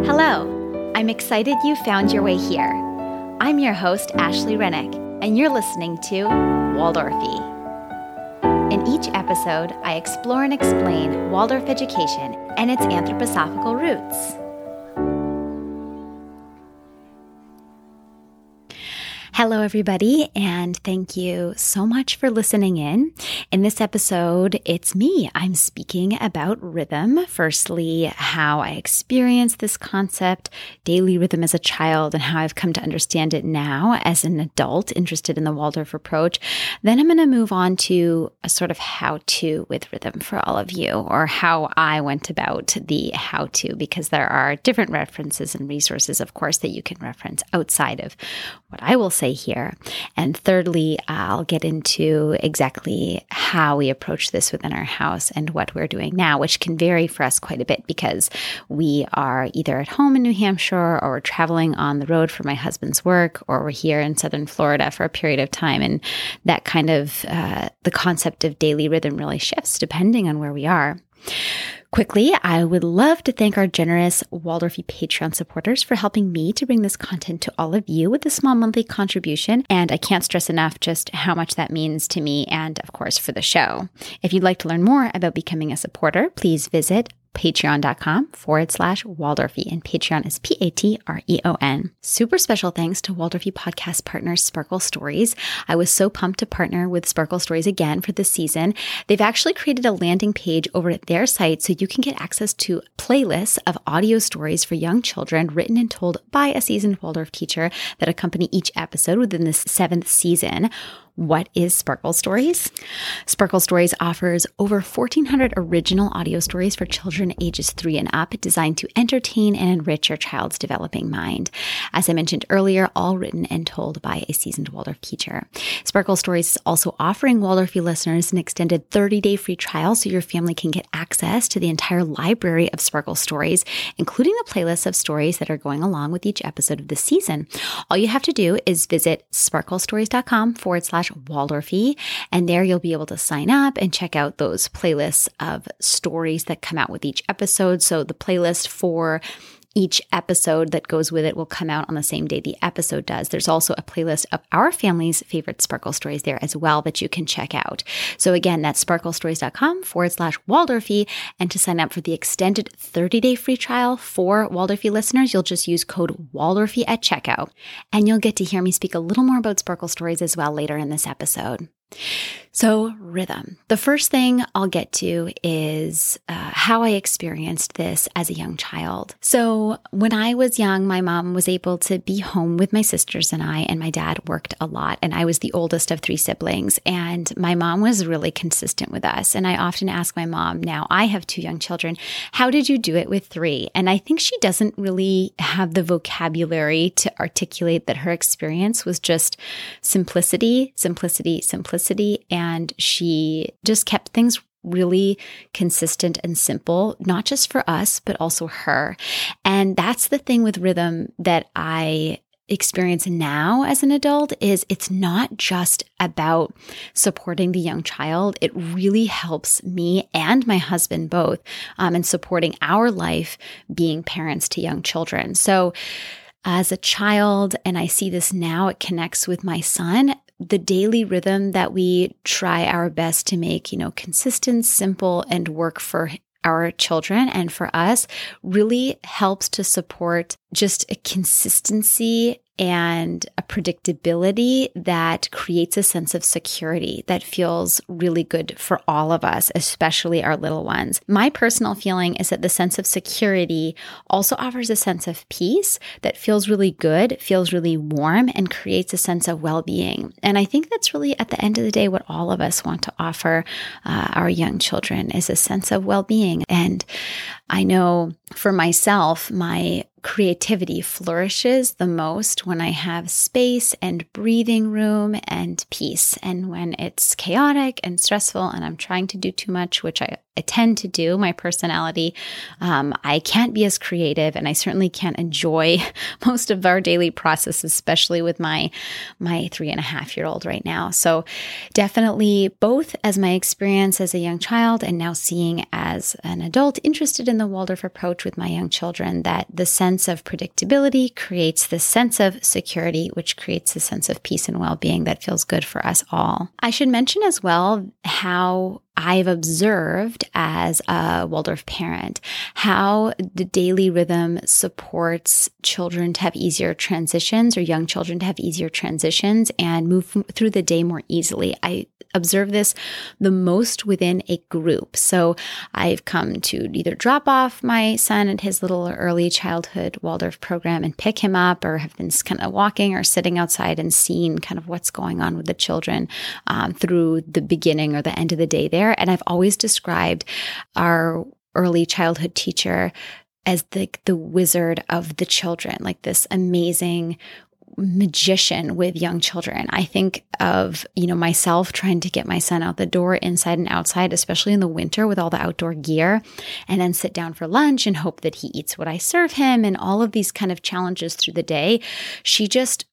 Hello, I'm excited you found your way here. I'm your host, Ashley Rennick, and you're listening to Waldorfy. In each episode, I explore and explain Waldorf education and its anthroposophical roots. Hello, everybody, and thank you so much for listening in. In this episode, it's me. I'm speaking about rhythm. Firstly, how I experienced this concept, daily rhythm as a child, and how I've come to understand it now as an adult interested in the Waldorf approach. Then I'm going to move on to a sort of how-to with rhythm for all of you, or how I went about the how-to, because there are different references and resources, of course, that you can reference outside of what I will say here. And thirdly, I'll get into exactly how we approach this within our house and what we're doing now, which can vary for us quite a bit because we are either at home in New Hampshire, or we're traveling on the road for my husband's work, or we're here in Southern Florida for a period of time. And that kind of, the concept of daily rhythm really shifts depending on where we are. Quickly, I would love to thank our generous Waldorfy Patreon supporters for helping me to bring this content to all of you with a small monthly contribution. And I can't stress enough just how much that means to me and, of course, for the show. If you'd like to learn more about becoming a supporter, please visit patreon.com/Waldorfy, and Patreon is Patreon. Super special thanks to Waldorfy podcast partners Sparkle Stories. I was so pumped to partner with Sparkle Stories again for this season. They've actually created a landing page over at their site so you can get access to playlists of audio stories for young children written and told by a seasoned Waldorf teacher that accompany each episode within this 7th season. What is Sparkle Stories? Sparkle Stories offers over 1,400 original audio stories for children ages 3 and up, designed to entertain and enrich your child's developing mind. As I mentioned earlier, all written and told by a seasoned Waldorf teacher. Sparkle Stories is also offering Waldorfy listeners an extended 30-day free trial so your family can get access to the entire library of Sparkle Stories, including the playlist of stories that are going along with each episode of the season. All you have to do is visit sparklestories.com/Waldorfy, and there you'll be able to sign up and check out those playlists of stories that come out with each episode. So the playlist for each episode that goes with it will come out on the same day the episode does. There's also a playlist of our family's favorite Sparkle Stories there as well that you can check out. So again, that's sparklestories.com/Waldorfy. And to sign up for the extended 30-day free trial for Waldorfy listeners, you'll just use code Waldorfy at checkout. And you'll get to hear me speak a little more about Sparkle Stories as well later in this episode. So rhythm. The first thing I'll get to is how I experienced this as a young child. So when I was young, my mom was able to be home with my sisters and my dad worked a lot. And I was the oldest of 3 siblings. And my mom was really consistent with us. And I often ask my mom, now I have 2 young children, how did you do it with 3? And I think she doesn't really have the vocabulary to articulate that her experience was just simplicity, and she just kept things really consistent and simple, not just for us, but also her. And that's the thing with rhythm that I experience now as an adult is it's not just about supporting the young child. It really helps me and my husband both in supporting our life being parents to young children. So as a child, and I see this now, it connects with my son. The daily rhythm that we try our best to make, consistent, simple, and work for our children and for us really helps to support just a consistency and a predictability that creates a sense of security that feels really good for all of us, especially our little ones. My personal feeling is that the sense of security also offers a sense of peace that feels really good, feels really warm, and creates a sense of well-being. And I think that's really, at the end of the day, what all of us want to offer our young children is a sense of well-being. And I know for myself, my creativity flourishes the most when I have space and breathing room and peace. And when it's chaotic and stressful and I'm trying to do too much, which I tend to do, my personality. I can't be as creative, and I certainly can't enjoy most of our daily process, especially with my 3.5-year-old right now. So definitely both as my experience as a young child and now seeing as an adult interested in the Waldorf approach with my young children, that the sense of predictability creates this sense of security, which creates a sense of peace and well-being that feels good for us all. I should mention as well how I've observed as a Waldorf parent how the daily rhythm supports children to have easier transitions, or young children to have easier transitions and move through the day more easily. I observe this the most within a group. So I've come to either drop off my son at his little early childhood Waldorf program and pick him up, or have been kind of walking or sitting outside and seeing kind of what's going on with the children through the beginning or the end of the day there. And I've always described our early childhood teacher as the wizard of the children, like this amazing magician with young children. I think of, myself trying to get my son out the door inside and outside, especially in the winter with all the outdoor gear, and then sit down for lunch and hope that he eats what I serve him, and all of these kind of challenges through the day. She just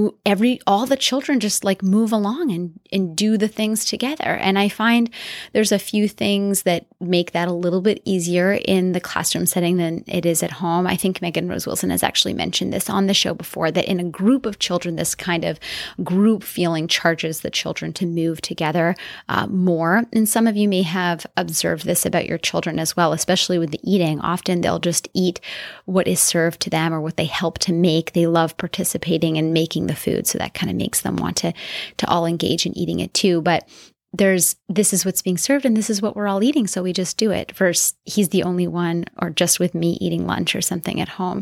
all the children just like move along and do the things together. And I find there's a few things that make that a little bit easier in the classroom setting than it is at home. I think Megan Rose Wilson has actually mentioned this on the show before, that in a group of children, this kind of group feeling charges the children to move together more. And some of you may have observed this about your children as well, especially with the eating. Often they'll just eat what is served to them or what they help to make. They love participating and making the food, so that kind of makes them want to all engage in eating it too. But this is what's being served and this is what we're all eating, so we just do it, versus he's the only one, or just with me eating lunch or something at home.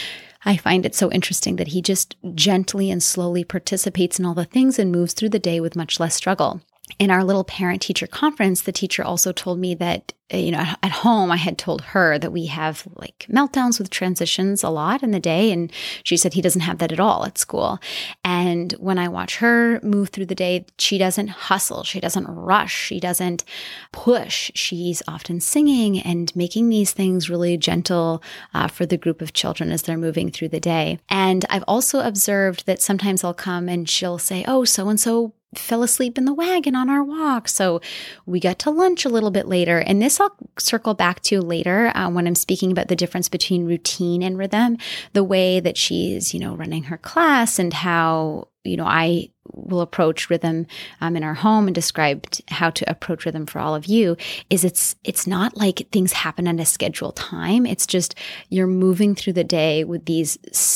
I find it so interesting that he just gently and slowly participates in all the things and moves through the day with much less struggle. In our little parent-teacher conference, the teacher also told me that, at home, I had told her that we have like meltdowns with transitions a lot in the day. And she said he doesn't have that at all at school. And when I watch her move through the day, she doesn't hustle. She doesn't rush. She doesn't push. She's often singing and making these things really gentle for the group of children as they're moving through the day. And I've also observed that sometimes I'll come and she'll say, oh, so-and-so fell asleep in the wagon on our walk, so we got to lunch a little bit later. And this I'll circle back to later when I'm speaking about the difference between routine and rhythm, the way that she's, running her class, and how, I will approach rhythm in our home, and described how to approach rhythm for all of you, is it's not like things happen at a scheduled time. It's just you're moving through the day with these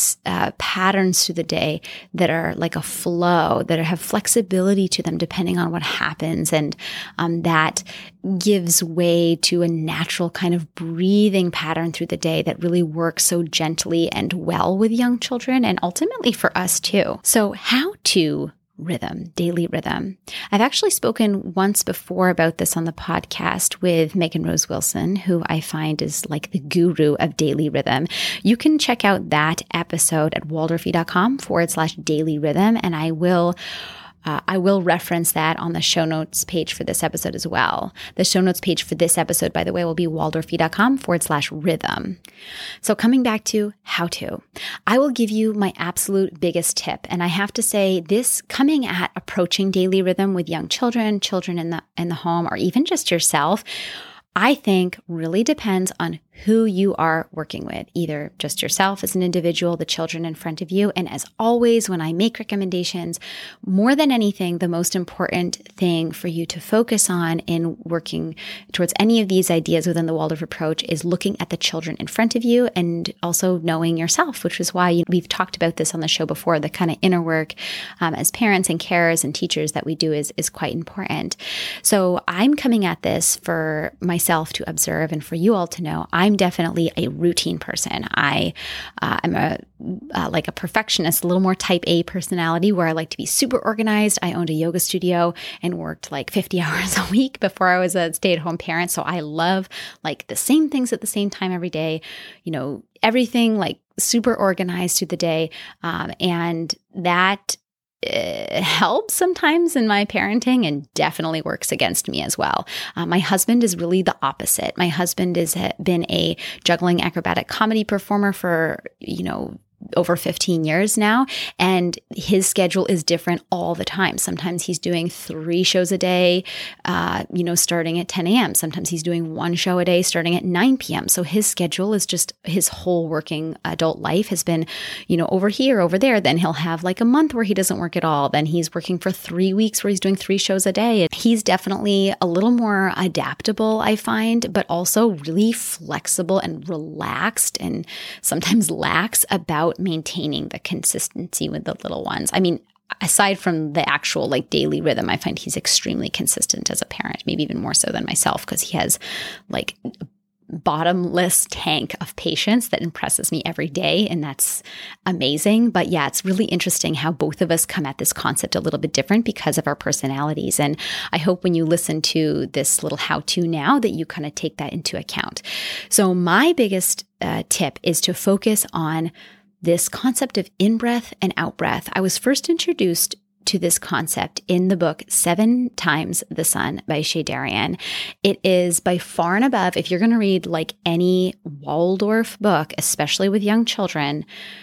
patterns through the day that are like a flow, that have flexibility to them depending on what happens. And that gives way to a natural kind of breathing pattern through the day that really works so gently and well with young children, and ultimately for us too. So how to rhythm, daily rhythm. I've actually spoken once before about this on the podcast with Megan Rose Wilson, who I find is like the guru of daily rhythm. You can check out that episode at waldorfy.com/daily rhythm, and I will reference that on the show notes page for this episode as well. The show notes page for this episode, by the way, will be waldorfy.com/rhythm. So coming back to how to, I will give you my absolute biggest tip. And I have to say, this coming at approaching daily rhythm with young children in the home, or even just yourself, I think really depends on who you are working with, either just yourself as an individual, the children in front of you. And as always, when I make recommendations, more than anything, the most important thing for you to focus on in working towards any of these ideas within the Waldorf approach is looking at the children in front of you, and also knowing yourself, which is why we've talked about this on the show before. The kind of inner work as parents and carers and teachers that we do is quite important. So I'm coming at this for myself to observe, and for you all to know, I'm definitely a routine person. I'm like a perfectionist, a little more type A personality, where I like to be super organized. I owned a yoga studio and worked like 50 hours a week before I was a stay-at-home parent. So I love like the same things at the same time every day, everything like super organized through the day. And that helps sometimes in my parenting and definitely works against me as well. My husband is really the opposite. My husband has been a juggling acrobatic comedy performer for, over 15 years now. And his schedule is different all the time. Sometimes he's doing 3 shows a day, starting at 10 a.m. Sometimes he's doing 1 show a day starting at 9 p.m. So his schedule is just, his whole working adult life has been, over here, over there. Then he'll have like a month where he doesn't work at all. Then he's working for 3 weeks where he's doing 3 shows a day. He's definitely a little more adaptable, I find, but also really flexible and relaxed and sometimes lax about maintaining the consistency with the little ones. I mean, aside from the actual like daily rhythm, I find he's extremely consistent as a parent, maybe even more so than myself, because he has like bottomless tank of patience that impresses me every day. And that's amazing. But yeah, it's really interesting how both of us come at this concept a little bit different because of our personalities. And I hope when you listen to this little how-to now that you kind of take that into account. So my biggest tip is to focus on this concept of in-breath and out-breath. I was first introduced to this concept in the book 7 Times the Sun by Shea Darian. It is by far and above, if you're going to read like any Waldorf book, especially with young children,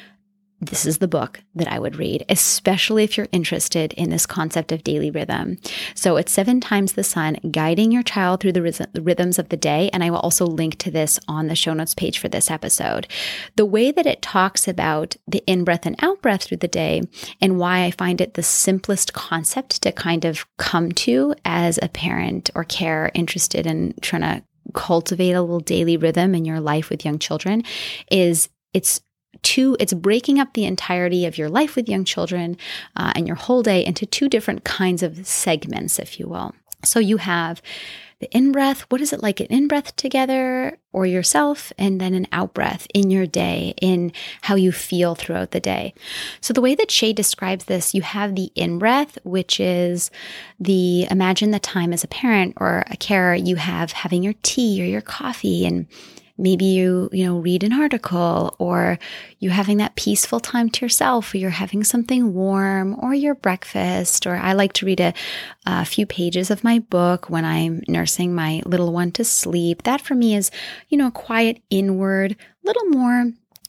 this is the book that I would read, especially if you're interested in this concept of daily rhythm. So it's 7 Times the Sun, guiding your child through the rhythms of the day. And I will also link to this on the show notes page for this episode. The way that it talks about the in-breath and out-breath through the day and why I find it the simplest concept to kind of come to as a parent or carer interested in trying to cultivate a little daily rhythm in your life with young children is it's breaking up the entirety of your life with young children and your whole day into 2 different kinds of segments, if you will. So you have the in-breath. What is it like an in-breath together or yourself? And then an out-breath in your day, in how you feel throughout the day. So the way that Shea describes this, you have the in-breath, which is imagine the time as a parent or a carer, you have having your tea or your coffee, and maybe you read an article, or you having that peaceful time to yourself, or you're having something warm, or your breakfast. Or I like to read a few pages of my book when I'm nursing my little one to sleep. That for me is, a quiet inward, little more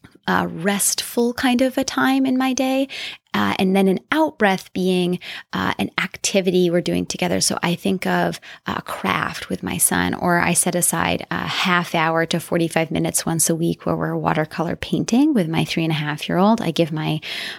restful kind of a time in my day. And then an out-breath being an activity we're doing together. So I think of a craft with my son, or I set aside a half hour to 45 minutes once a week where we're watercolor painting with my 3.5-year-old. I give my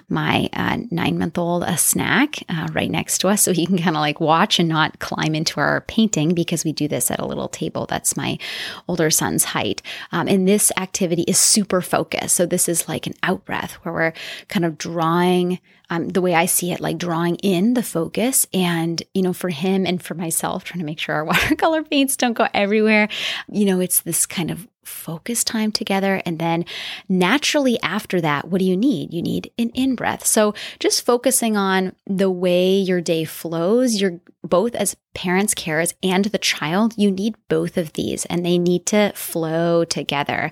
9-month-old a snack right next to us so he can kind of like watch and not climb into our painting, because we do this at a little table that's my older son's height. And this activity is super focused. So this is like an out-breath where we're kind of drawing, the way I see it, like drawing in the focus. And, for him and for myself, trying to make sure our watercolor paints don't go everywhere. It's this kind of focus time together. And then naturally after that, what do you need? You need an in-breath. So just focusing on the way your day flows, you're both as parents, carers, and the child, you need both of these, and they need to flow together.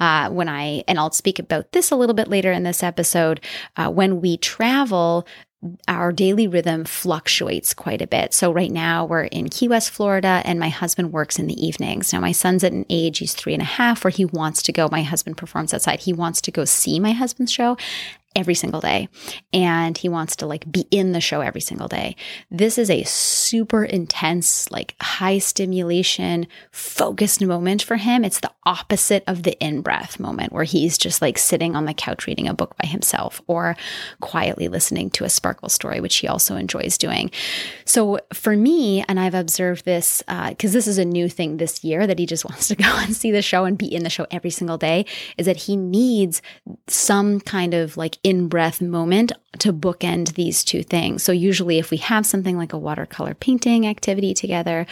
And I'll speak about this a little bit later in this episode, when we travel, our daily rhythm fluctuates quite a bit. So right now we're in Key West, Florida, and my husband works in the evenings. Now my son's at an age, he's 3.5, where he wants to go. My husband performs outside. He wants to go see my husband's show every single day. And he wants to like be in the show every single day. This is a super intense, like high stimulation, focused moment for him. It's the opposite of the in-breath moment where he's just like sitting on the couch reading a book by himself or quietly listening to a Sparkle story, which he also enjoys doing. So for me, and I've observed this because this is a new thing this year that he just wants to go and see the show and be in the show every single day, is that he needs some kind of like in-breath moment to bookend these 2 things. So usually if we have something like a watercolor painting activity together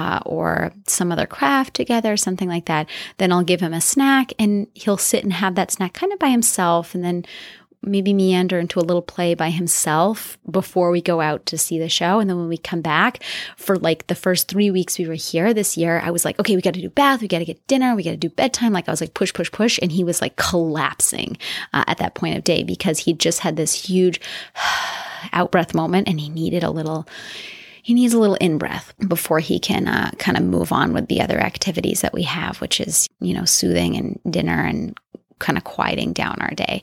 or some other craft together, something like that, then I'll give him a snack and he'll sit and have that snack kind of by himself, and then maybe meander into a little play by himself before we go out to see the show. And then when we come back, for like the first 3 weeks we were here this year, I was like, okay, we got to do bath, we got to get dinner, we got to do bedtime. Like I was like, push, push, push. And he was like collapsing at that point of day because he just had this huge out breath moment, and he needs a little in breath before he can kind of move on with the other activities that we have, which is, soothing and dinner and kind of quieting down our day.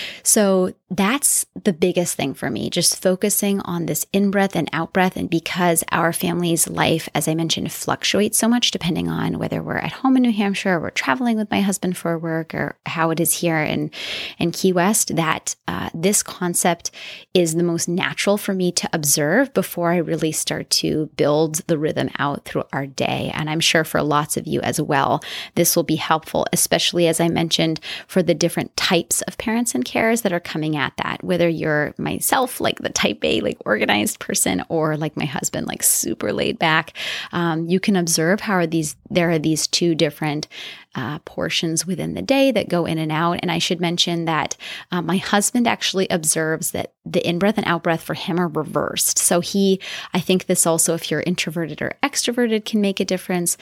So that's the biggest thing for me, just focusing on this in-breath and out-breath. And because our family's life, as I mentioned, fluctuates so much depending on whether we're at home in New Hampshire or we're traveling with my husband for work or how it is here in Key West, that this concept is the most natural for me to observe before I really start to build the rhythm out through our day. And I'm sure for lots of you as well, this will be helpful, especially as I mentioned, for the different types of parents and carers that are coming at that, whether you're myself, like the type A, like organized person, or like my husband, like super laid back. You can observe how there are these two different portions within the day that go in and out. And I should mention that my husband actually observes that the in-breath and out-breath for him are reversed. So I think this also, if you're introverted or extroverted, can make a difference,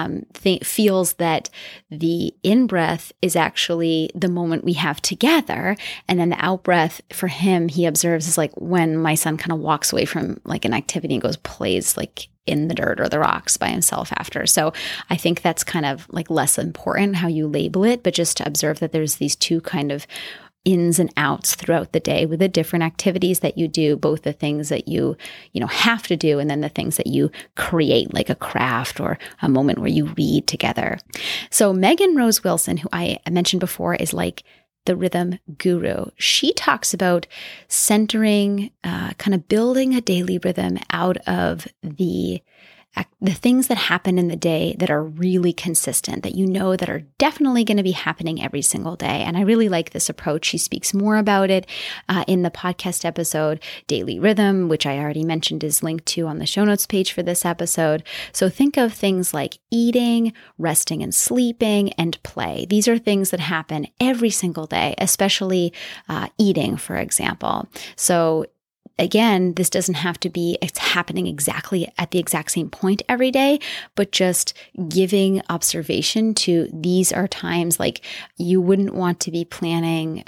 feels that the in-breath is actually the moment we have together. And then the out-breath for him, he observes, is like when my son kind of walks away from like an activity and plays like in the dirt or the rocks by himself after. So I think that's kind of like less important how you label it, but just to observe that there's these two kind of ins and outs throughout the day with the different activities that you do, both the things that you have to do and then the things that you create, like a craft or a moment where you read together. So Megan Rose Wilson, who I mentioned before, is like the rhythm guru. She talks about centering, kind of building a daily rhythm out of the things that happen in the day that are really consistent, that that are definitely going to be happening every single day. And I really like this approach. She speaks more about it in the podcast episode, Daily Rhythm, which I already mentioned is linked to on the show notes page for this episode. So think of things like eating, resting and sleeping, and play. These are things that happen every single day, especially eating, for example. So again, this doesn't have to be it's happening exactly at the exact same point every day, but just giving observation to these are times like you wouldn't want to be planning,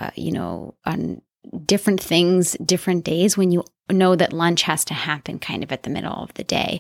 on different things, different days when you know that lunch has to happen kind of at the middle of the day.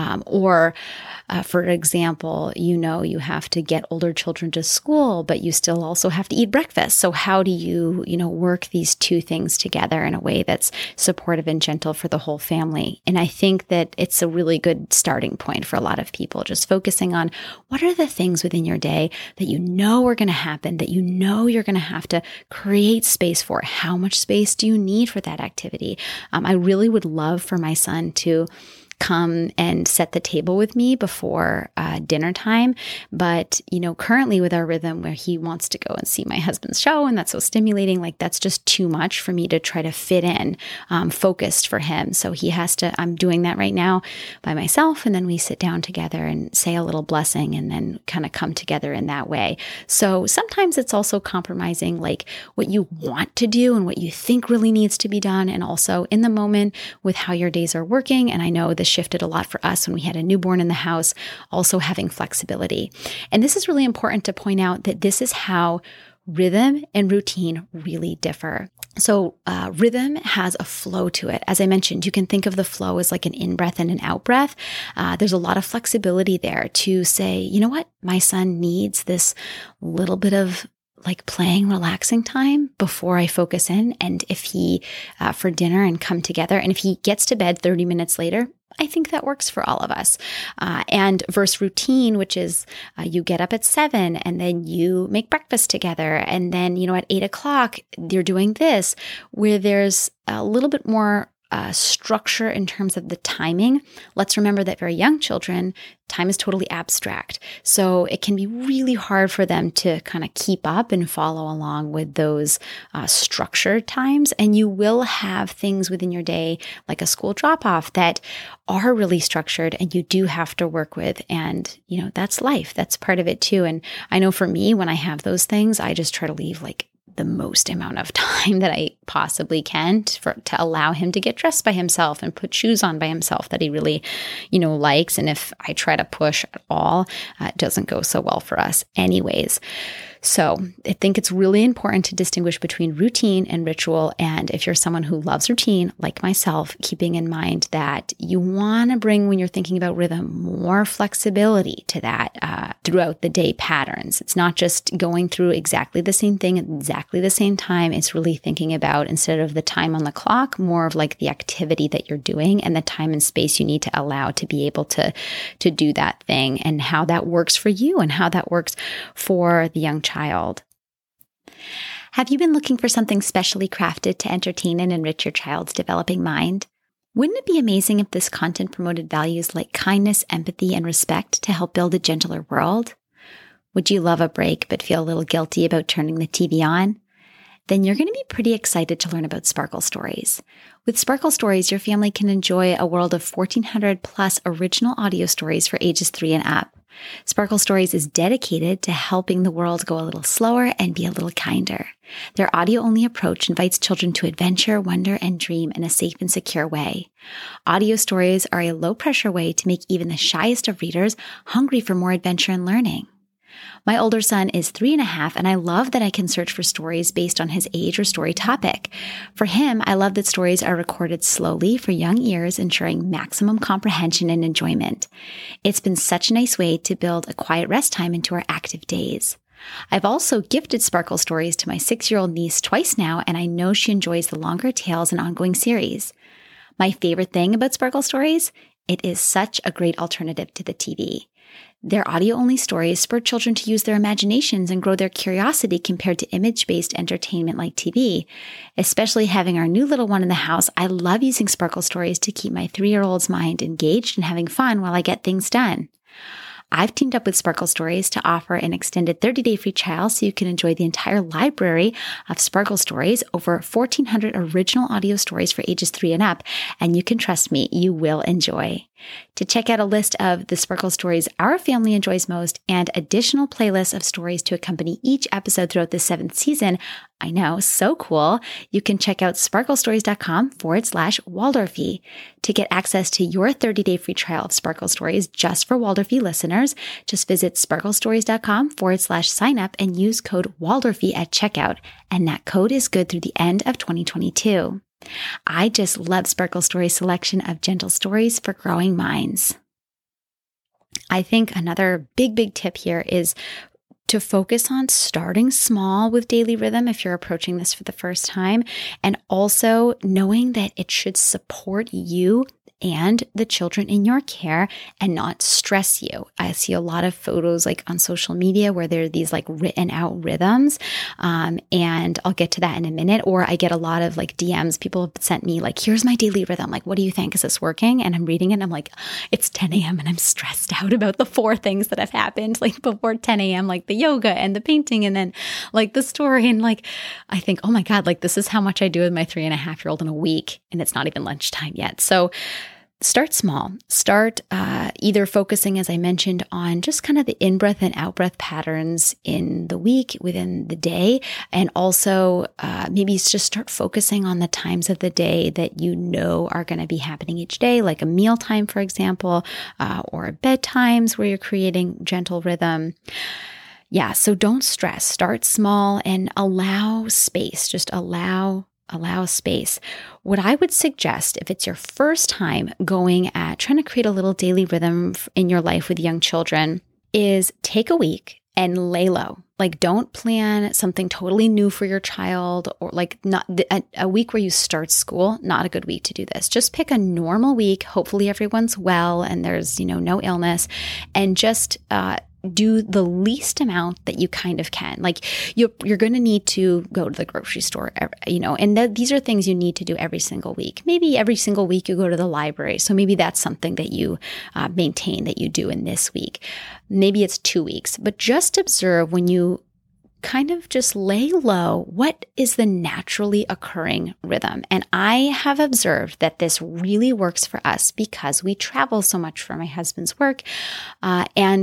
For example, you have to get older children to school, but you still also have to eat breakfast. So how do you, work these two things together in a way that's supportive and gentle for the whole family? And I think that it's a really good starting point for a lot of people, just focusing on what are the things within your day that are going to happen, that you're going to have to create space for. How much space do you need for that activity? I really would love for my son to come and set the table with me before dinner time. But, currently with our rhythm where he wants to go and see my husband's show, and that's so stimulating, like that's just too much for me to try to fit in focused for him. So I'm doing that right now by myself. And then we sit down together and say a little blessing and then kind of come together in that way. So sometimes it's also compromising like what you want to do and what you think really needs to be done. And also in the moment with how your days are working. And I know this shifted a lot for us when we had a newborn in the house, also having flexibility. And this is really important to point out that this is how rhythm and routine really differ. So rhythm has a flow to it. As I mentioned, you can think of the flow as like an in-breath and an out-breath. There's a lot of flexibility there to say, you know what, my son needs this little bit of like playing, relaxing time before I focus in. And if he, for dinner and come together, and if he gets to bed 30 minutes later, I think that works for all of us. And versus routine, which is you get up at 7 and then you make breakfast together. And then, at 8 o'clock, you're doing this, where there's a little bit more structure in terms of the timing. Let's remember that very young children, time is totally abstract. So it can be really hard for them to kind of keep up and follow along with those structured times. And you will have things within your day, like a school drop-off, that are really structured and you do have to work with. And, that's life. That's part of it too. And I know for me, when I have those things, I just try to leave like the most amount of time that I possibly can to allow him to get dressed by himself and put shoes on by himself that he really, likes. And if I try to push at all, it doesn't go so well for us anyways. So I think it's really important to distinguish between routine and ritual. And if you're someone who loves routine, like myself, keeping in mind that you want to bring, when you're thinking about rhythm, more flexibility to that throughout the day patterns. It's not just going through exactly the same thing at exactly the same time. It's really thinking about, instead of the time on the clock, more of like the activity that you're doing and the time and space you need to allow to be able to do that thing, and how that works for you and how that works for the young child. Have you been looking for something specially crafted to entertain and enrich your child's developing mind? Wouldn't it be amazing if this content promoted values like kindness, empathy, and respect to help build a gentler world? Would you love a break but feel a little guilty about turning the TV on? Then you're going to be pretty excited to learn about Sparkle Stories. With Sparkle Stories, your family can enjoy a world of 1,400 plus original audio stories for ages 3 and up. Sparkle Stories is dedicated to helping the world go a little slower and be a little kinder. Their audio-only approach invites children to adventure, wonder, and dream in a safe and secure way. Audio stories are a low-pressure way to make even the shyest of readers hungry for more adventure and learning. My older son is 3.5, and I love that I can search for stories based on his age or story topic. For him, I love that stories are recorded slowly for young ears, ensuring maximum comprehension and enjoyment. It's been such a nice way to build a quiet rest time into our active days. I've also gifted Sparkle Stories to my 6-year-old niece twice now, and I know she enjoys the longer tales and ongoing series. My favorite thing about Sparkle Stories? It is such a great alternative to the TV. Their audio-only stories spur children to use their imaginations and grow their curiosity compared to image-based entertainment like TV. Especially having our new little one in the house, I love using Sparkle Stories to keep my 3-year-old's mind engaged and having fun while I get things done. I've teamed up with Sparkle Stories to offer an extended 30-day free trial so you can enjoy the entire library of Sparkle Stories, over 1,400 original audio stories for ages 3 and up, and you can trust me, you will enjoy. To check out a list of the Sparkle Stories our family enjoys most and additional playlists of stories to accompany each episode throughout the 7th season, I know, so cool, you can check out sparklestories.com/Waldorfie. To get access to your 30-day free trial of Sparkle Stories just for Waldorfie listeners, just visit sparklestories.com/sign up and use code Waldorfie at checkout. And that code is good through the end of 2022. I just love Sparkle Stories' selection of gentle stories for growing minds. I think another big tip here is to focus on starting small with daily rhythm if you're approaching this for the first time, and also knowing that it should support you and the children in your care and not stress you. I see a lot of photos like on social media where there are these like written out rhythms. And I'll get to that in a minute. Or I get a lot of like DMs. People have sent me like, here's my daily rhythm. Like, what do you think? Is this working? And I'm reading it and I'm like, it's 10 a.m. and I'm stressed out about the 4 things that have happened like before 10 a.m., like the yoga and the painting and then like the story. And like, I think, oh my God, like this is how much I do with my 3.5-year-old in a week. And it's not even lunchtime yet. So start small. Start either focusing, as I mentioned, on just kind of the in-breath and out-breath patterns in the week, within the day. And also maybe just start focusing on the times of the day that you know are going to be happening each day, like a mealtime, for example, or bedtimes where you're creating gentle rhythm. Yeah, so don't stress. Start small and allow space. Just allow space. What I would suggest if it's your first time going at trying to create a little daily rhythm in your life with young children is take a week and lay low. Like don't plan something totally new for your child, or like not a week where you start school, not a good week to do this. Just pick a normal week. Hopefully everyone's well and there's, no illness, and just, do the least amount that you kind of can. Like you're going to need to go to the grocery store, and these are things you need to do every single week. Maybe every single week you go to the library. So maybe that's something that you maintain that you do in this week. Maybe it's 2 weeks, but just observe when you kind of just lay low, what is the naturally occurring rhythm? And I have observed that this really works for us because we travel so much for my husband's work, and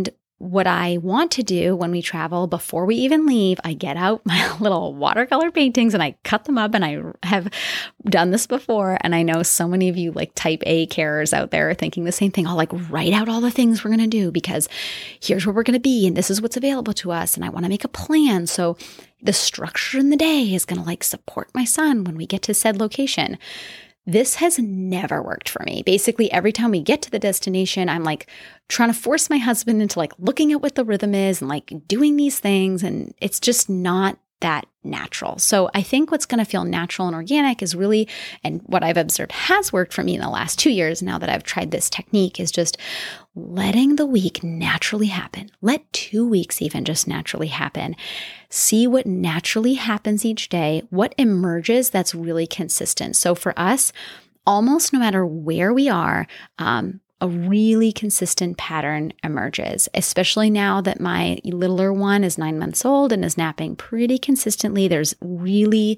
what I want to do when we travel, before we even leave, I get out my little watercolor paintings and I cut them up. And I have done this before. And I know so many of you like type A carers out there are thinking the same thing. I'll like write out all the things we're going to do because here's where we're going to be and this is what's available to us. And I want to make a plan. So the structure in the day is going to like support my son when we get to said location. This has never worked for me. Basically, every time we get to the destination, I'm like trying to force my husband into like looking at what the rhythm is and like doing these things. And it's just not that natural. So I think what's going to feel natural and organic is really, and what I've observed has worked for me in the last 2 years now that I've tried this technique, is just letting the week naturally happen. Let 2 weeks even just naturally happen. See what naturally happens each day, what emerges that's really consistent. So for us, almost no matter where we are, a really consistent pattern emerges, especially now that my littler one is 9 months old and is napping pretty consistently. There's really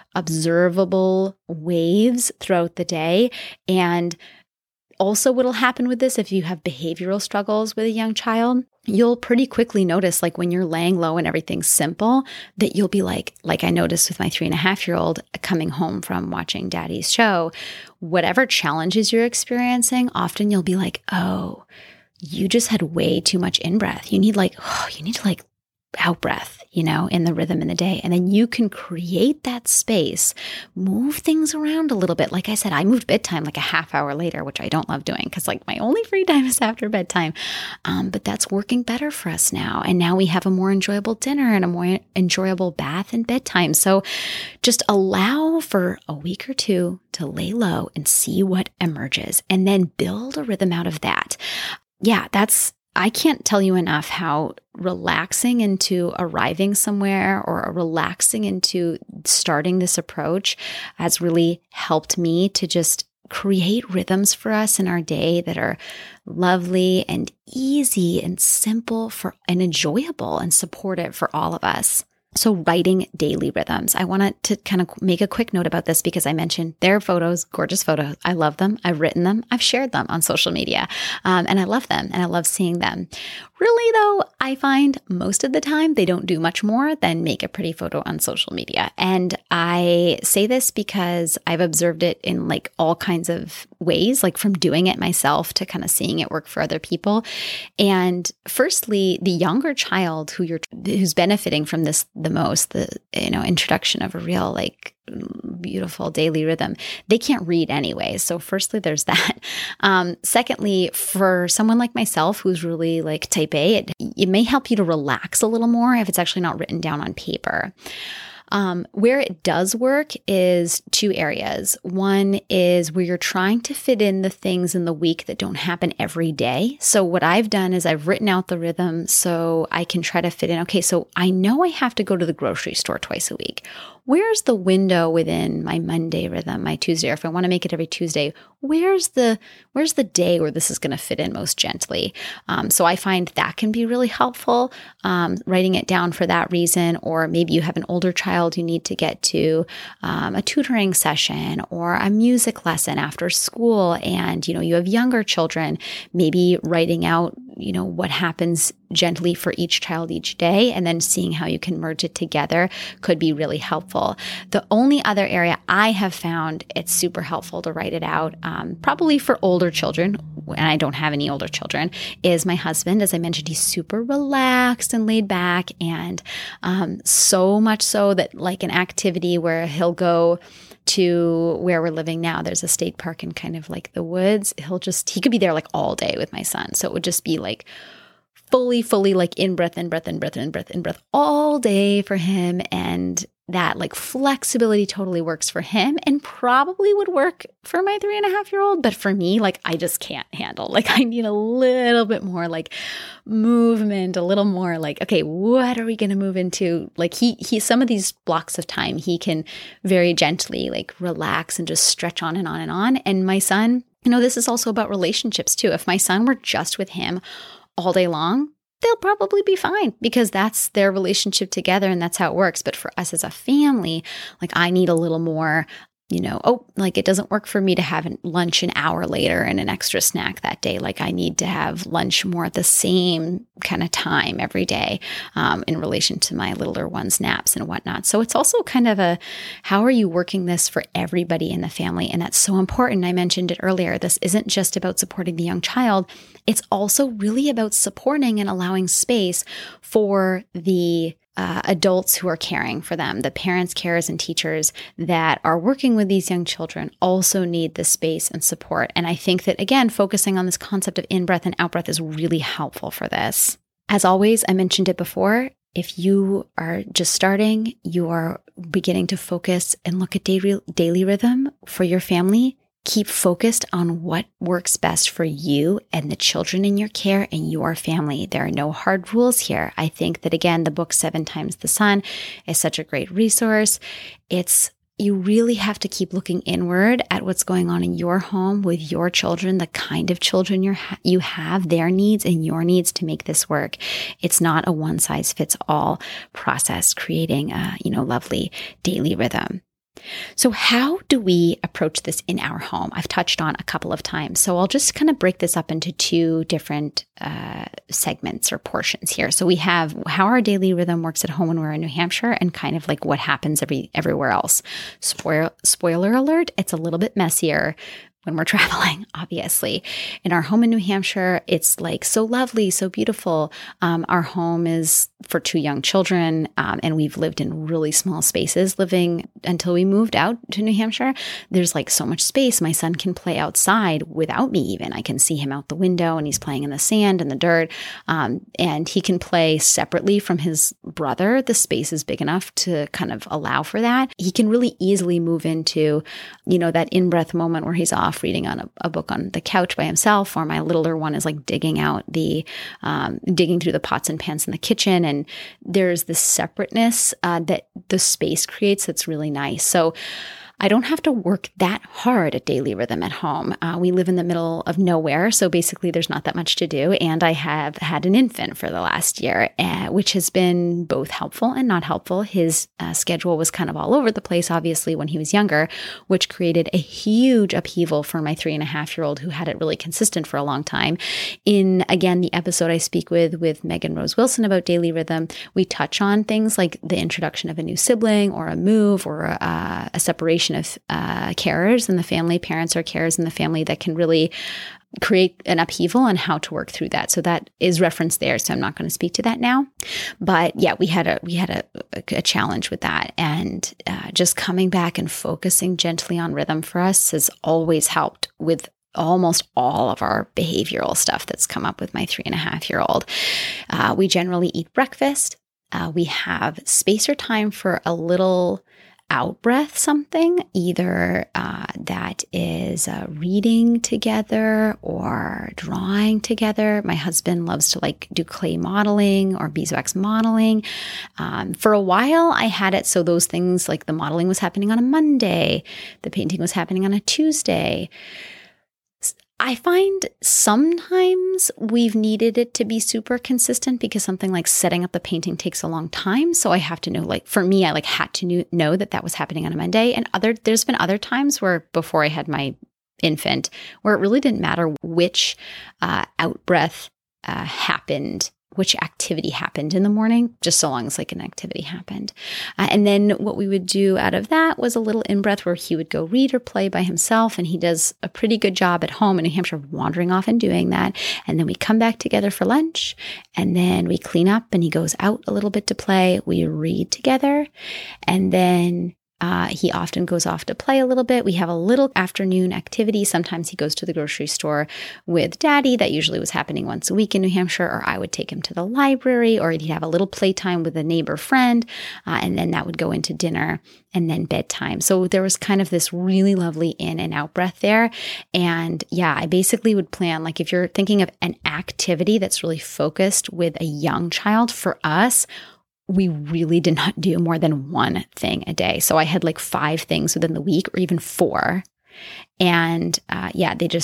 observable waves throughout the day. And also what'll happen with this, if you have behavioral struggles with a young child, you'll pretty quickly notice, like when you're laying low and everything's simple, that you'll be like I noticed with my 3.5-year-old coming home from watching daddy's show, whatever challenges you're experiencing, often you'll be like, oh, you just had way too much in-breath. You need to out-breath, in the rhythm in the day. And then you can create that space, move things around a little bit. Like I said, I moved bedtime like a half hour later, which I don't love doing because like my only free time is after bedtime. But that's working better for us now. And now we have a more enjoyable dinner and a more enjoyable bath and bedtime. So just allow for a week or two to lay low and see what emerges and then build a rhythm out of that. Yeah, I can't tell you enough how relaxing into arriving somewhere or relaxing into starting this approach has really helped me to just create rhythms for us in our day that are lovely and easy and simple and enjoyable and supportive for all of us. So writing daily rhythms. I wanted to kind of make a quick note about this because I mentioned their photos, gorgeous photos. I love them. I've written them. I've shared them on social media. And I love them and I love seeing them. Really though, I find most of the time they don't do much more than make a pretty photo on social media. And I say this because I've observed it in like all kinds of ways, like from doing it myself to kind of seeing it work for other people. And firstly, the younger child who's benefiting from this the most, the introduction of a real like beautiful daily rhythm, they can't read anyway. So firstly, there's that. Secondly, for someone like myself who's really like type A, it may help you to relax a little more if it's actually not written down on paper. Where it does work is 2 areas. One is where you're trying to fit in the things in the week that don't happen every day. So what I've done is I've written out the rhythm so I can try to fit in, okay, so I know I have to go to the grocery store twice a week. Where's the window within my Monday rhythm, my Tuesday, or if I want to make it every Tuesday, where's the day where this is going to fit in most gently? So I find that can be really helpful, writing it down for that reason. Or maybe you have an older child you need to get to a tutoring session or a music lesson after school, and you have younger children, maybe writing out what happens gently for each child each day, and then seeing how you can merge it together could be really helpful. The only other area I have found it's super helpful to write it out, probably for older children, and I don't have any older children, is my husband. As I mentioned, he's super relaxed and laid back, and so much so that like an activity where he'll go to where we're living now, there's a state park in kind of like the woods. He could be there like all day with my son. So it would just be like fully like in breath all day for him. And that like flexibility totally works for him and probably would work for my 3.5-year-old. But for me, like I just can't handle, like I need a little bit more like movement, a little more like, okay, what are we going to move into? Like he some of these blocks of time, he can very gently like relax and just stretch on and on and on. And my son, this is also about relationships too. If my son were just with him all day long, they'll probably be fine because that's their relationship together and that's how it works. But for us as a family, like I need a little more, oh, like it doesn't work for me to have lunch an hour later and an extra snack that day. Like I need to have lunch more at the same kind of time every day in relation to my littler one's naps and whatnot. So it's also kind of how are you working this for everybody in the family? And that's so important. I mentioned it earlier. This isn't just about supporting the young child. It's also really about supporting and allowing space for the adults who are caring for them. The parents, carers, and teachers that are working with these young children also need the space and support. And I think that, again, focusing on this concept of in-breath and out-breath is really helpful for this. As always, I mentioned it before, if you are just starting, you are beginning to focus and look at daily rhythm for your family. Keep focused on what works best for you and the children in your care and your family. There are no hard rules here. I think that, again, the book 7 Times the Sun is such a great resource. You really have to keep looking inward at what's going on in your home with your children, the kind of children you have, their needs and your needs to make this work. It's not a one-size-fits-all process creating a, lovely daily rhythm. So how do we approach this in our home? I've touched on a couple of times. So I'll just kind of break this up into 2 different segments or portions here. So we have how our daily rhythm works at home when we're in New Hampshire and kind of like what happens everywhere else. Spoiler alert, it's a little bit messier when we're traveling, obviously. In our home in New Hampshire, it's like so lovely, so beautiful. Our home is for 2 young children, and we've lived in really small spaces living until we moved out to New Hampshire. There's like so much space. My son can play outside without me even. I can see him out the window and he's playing in the sand and the dirt, and he can play separately from his brother. The space is big enough to kind of allow for that. He can really easily move into, that in-breath moment where he's off reading on a book on the couch by himself, or my littler one is like digging through the pots and pans in the kitchen. And there's this separateness that the space creates that's really nice. So I don't have to work that hard at daily rhythm at home. We live in the middle of nowhere, so basically there's not that much to do. And I have had an infant for the last year, which has been both helpful and not helpful. His schedule was kind of all over the place, obviously, when he was younger, which created a huge upheaval for my 3.5-year-old who had it really consistent for a long time. In, again, the episode I speak with Megan Rose Wilson about daily rhythm, we touch on things like the introduction of a new sibling or a move or a separation of carers in the family, parents or carers in the family that can really create an upheaval and how to work through that. So that is referenced there. So I'm not going to speak to that now. But yeah, we had a challenge with that. And just coming back and focusing gently on rhythm for us has always helped with almost all of our behavioral stuff that's come up with my 3.5-year-old. We generally eat breakfast. We have space or time for a little out-breath something, either that is reading together or drawing together. My husband loves to do clay modeling or beeswax modeling. For a while, I had it so those things like the modeling was happening on a Monday, the painting was happening on a Tuesday. I find sometimes we've needed it to be super consistent because something like setting up the painting takes a long time. So I have to know, for me, I had to know that was happening on a Monday. And there's been other times where before I had my infant, where it really didn't matter which out-breath happened, which activity happened in the morning, just so long as an activity happened. And then what we would do out of that was a little in-breath where he would go read or play by himself. And he does a pretty good job at home in New Hampshire of wandering off and doing that. And then we come back together for lunch and then we clean up and he goes out a little bit to play. We read together and then he often goes off to play a little bit. We have a little afternoon activity. Sometimes he goes to the grocery store with Daddy. That usually was happening once a week in New Hampshire, or I would take him to the library, or he'd have a little playtime with a neighbor friend, and then that would go into dinner and then bedtime. So there was kind of this really lovely in and out breath there. And yeah, I basically would plan, if you're thinking of an activity that's really focused with a young child, for us, we really did not do more than one thing a day. So I had 5 things within the week or even 4. And they just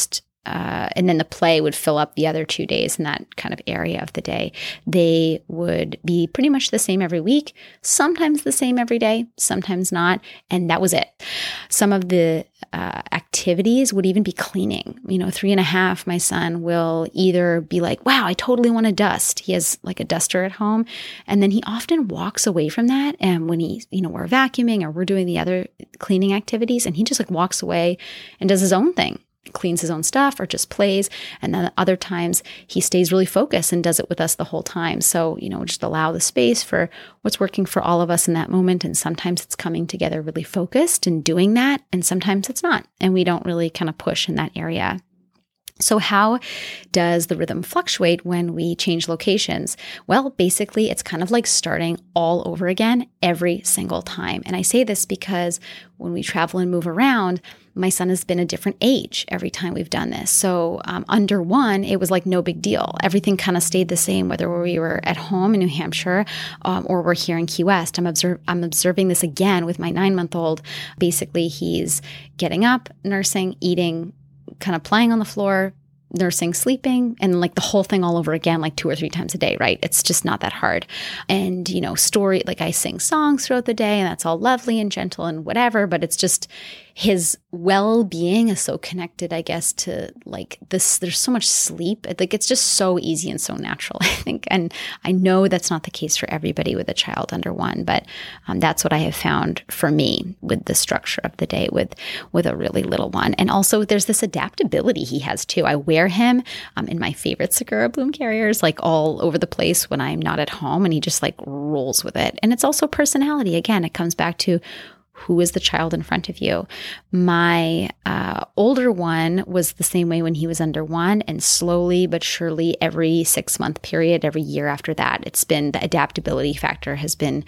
and then the play would fill up the other 2 days in that kind of area of the day. They would be pretty much the same every week, sometimes the same every day, sometimes not. And that was it. Some of the activities would even be cleaning. 3.5, my son will either be like, wow, I totally want to dust. He has like a duster at home. And then he often walks away from that. And when we're vacuuming or we're doing the other cleaning activities, and he just like walks away and does his own thing, cleans his own stuff or just plays. And then other times he stays really focused and does it with us the whole time. So, just allow the space for what's working for all of us in that moment. And sometimes it's coming together really focused and doing that. And sometimes it's not. And we don't really kind of push in that area. So how does the rhythm fluctuate when we change locations? Well, basically, it's kind of like starting all over again every single time. And I say this because when we travel and move around, my son has been a different age every time we've done this. So under 1, it was like no big deal. Everything kind of stayed the same, whether we were at home in New Hampshire or we're here in Key West. I'm observing this again with my 9-month-old. Basically, he's getting up, nursing, eating, kind of playing on the floor, nursing, sleeping, and like the whole thing all over again, like 2 or 3 times a day, right? It's just not that hard. And, story, like I sing songs throughout the day and that's all lovely and gentle and whatever, but it's just his well-being is so connected, I guess, to like this. There's so much sleep. Like it's just so easy and so natural, I think. And I know that's not the case for everybody with a child under 1, but that's what I have found for me with the structure of the day with a really little one. And also there's this adaptability he has too. I wear him in my favorite Sakura Bloom carriers, like all over the place when I'm not at home, and he just like rolls with it. And it's also personality. Again, it comes back to who is the child in front of you. My older one was the same way when he was under 1, and slowly but surely every 6-month period, every year after that, it's been the adaptability factor has been,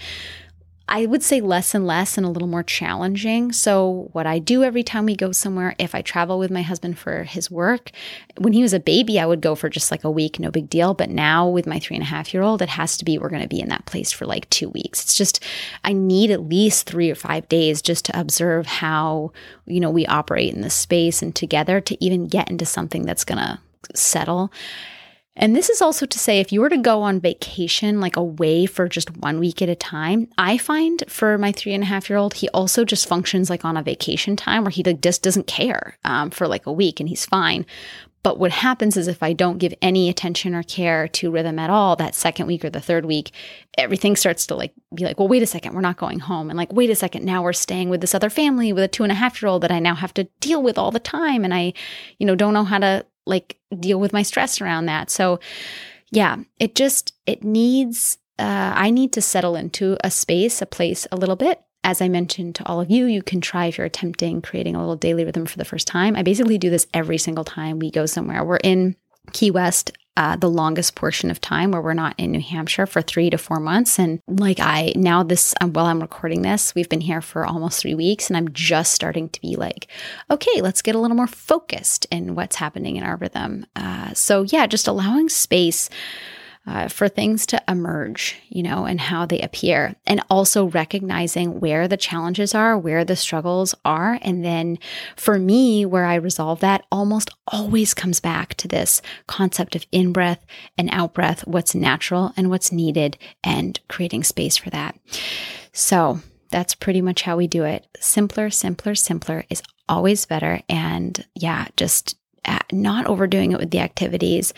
I would say, less and less and a little more challenging. So what I do every time we go somewhere, if I travel with my husband for his work, when he was a baby, I would go for just like a week, no big deal. But now with my 3.5-year-old, it has to be, we're going to be in that place for like 2 weeks. It's just, I need at least 3 or 5 days just to observe how, we operate in this space and together to even get into something that's going to settle. And this is also to say, if you were to go on vacation, like away for just 1 week at a time, I find for my 3.5-year-old, he also just functions like on a vacation time where he just doesn't care for like a week and he's fine. But what happens is if I don't give any attention or care to rhythm at all, that 2nd week or the 3rd week, everything starts to like be like, well, wait a second, we're not going home. And like, wait a second, now we're staying with this other family with a 2.5-year-old that I now have to deal with all the time. And I, don't know how to like deal with my stress around that. So yeah, it needs, I need to settle into a place a little bit. As I mentioned to all of you, you can try if you're attempting creating a little daily rhythm for the first time. I basically do this every single time we go somewhere. We're in Key West, the longest portion of time where we're not in New Hampshire for 3 to 4 months. And like while I'm recording this, we've been here for almost 3 weeks and I'm just starting to be like, okay, let's get a little more focused in what's happening in our rhythm. So yeah, just allowing space for things to emerge, and how they appear, and also recognizing where the challenges are, where the struggles are. And then for me, where I resolve that almost always comes back to this concept of in-breath and out-breath, what's natural and what's needed, and creating space for that. So that's pretty much how we do it. Simpler, simpler, simpler is always better. And yeah, just not overdoing it with the activities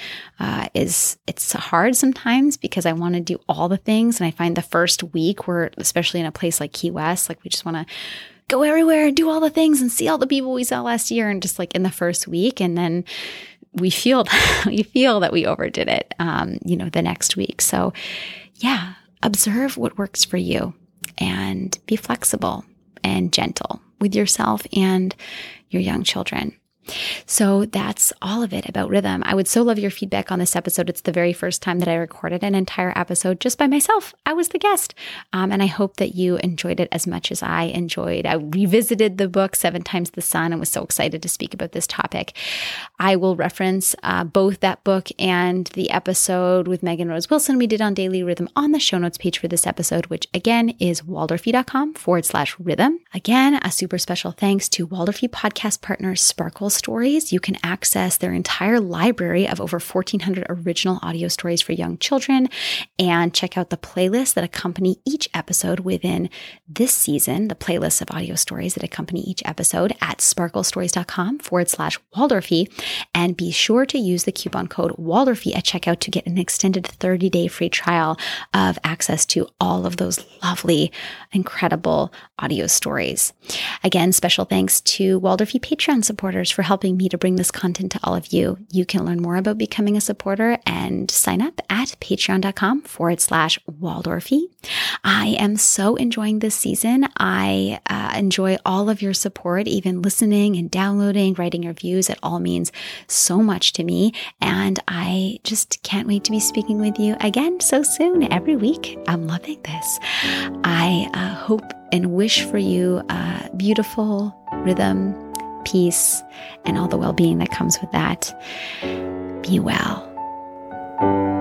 it's hard sometimes because I want to do all the things. And I find the first week we're, especially in a place like Key West, like we just want to go everywhere and do all the things and see all the people we saw last year. And just like in the first week, and then we feel that we overdid it, the next week. So yeah, observe what works for you and be flexible and gentle with yourself and your young children. So that's all of it about rhythm. I would so love your feedback on this episode. It's the very first time that I recorded an entire episode just by myself. I was the guest. And I hope that you enjoyed it as much as I enjoyed. I revisited the book 7 Times the Sun and was so excited to speak about this topic. I will reference both that book and the episode with Megan Rose Wilson we did on Daily Rhythm on the show notes page for this episode, which again is waldorfy.com/rhythm. Again, a super special thanks to Waldorfy podcast partner Sparkle Stories, you can access their entire library of over 1,400 original audio stories for young children and check out the playlists that accompany each episode within this season, the playlists of audio stories that accompany each episode at sparklestories.com/Waldorfy. And be sure to use the coupon code Waldorfy at checkout to get an extended 30-day free trial of access to all of those lovely, incredible audio stories. Again, special thanks to Waldorfy Patreon supporters for helping me to bring this content to all of you. You can learn more about becoming a supporter and sign up at patreon.com/Waldorfy. I am so enjoying this season. I enjoy all of your support, even listening and downloading, writing reviews. It all means so much to me. And I just can't wait to be speaking with you again so soon, every week. I'm loving this. I hope and wish for you beautiful rhythm, peace, and all the well-being that comes with that. Be well.